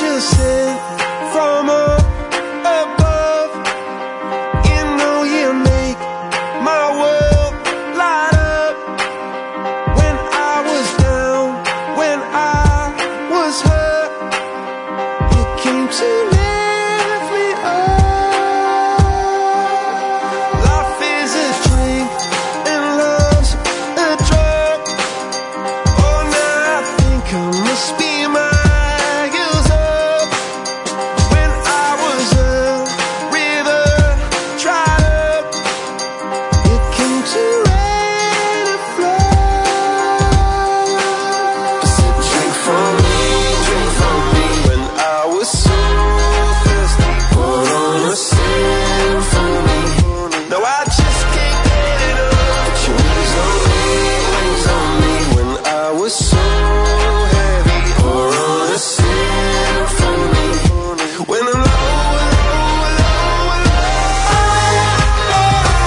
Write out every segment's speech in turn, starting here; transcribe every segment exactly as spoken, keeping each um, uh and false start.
angel sent from up above. You know you make my world light up. When I was down, when I was hurt, you came to lift me up. Life is a drink and love's a drug. Oh, now I think I must be miles up. When I was a river dried up, you came to rain and flood. I said, drink from me, drink from me. When I was so thirsty, pour on a symphony. No, I just can't get it up. Put your wings on me, wings on me. When I was so heavy, pour on a symphony. When I'm low, low, low, low,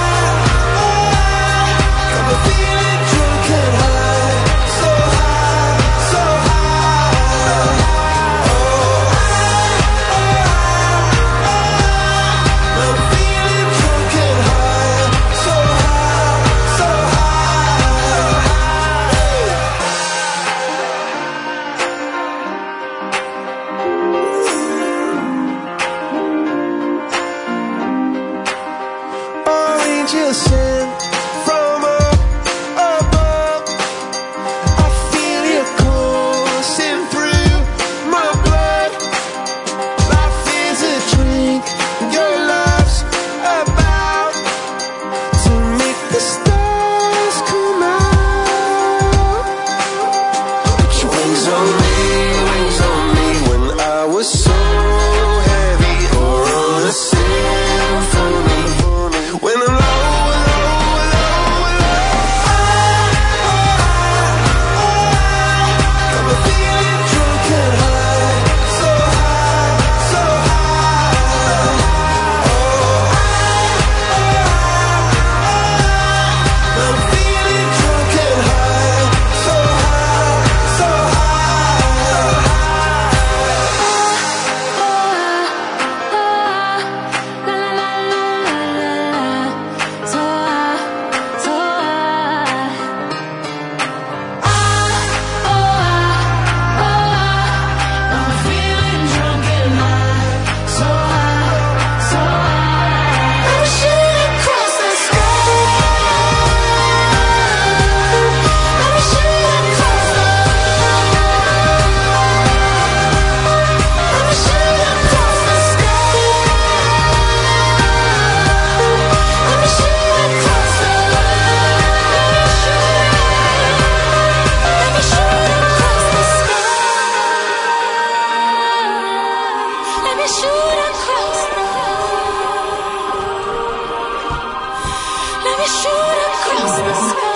I'm feeling drunk and high, so high, so high. I'm feeling drunk and high, so high, so high. Oh, angel sent from up above. I feel you coursing through my blood. Life is a drink, your love's about to make the stars come out. Put your wings on me, wings on me. When I was so heavy, pour on a symphony. When I'm low, low, low, low, I'm feeling drunk and high, so high, so high. I'm feeling drunk and high, so high, so shoot across the sky.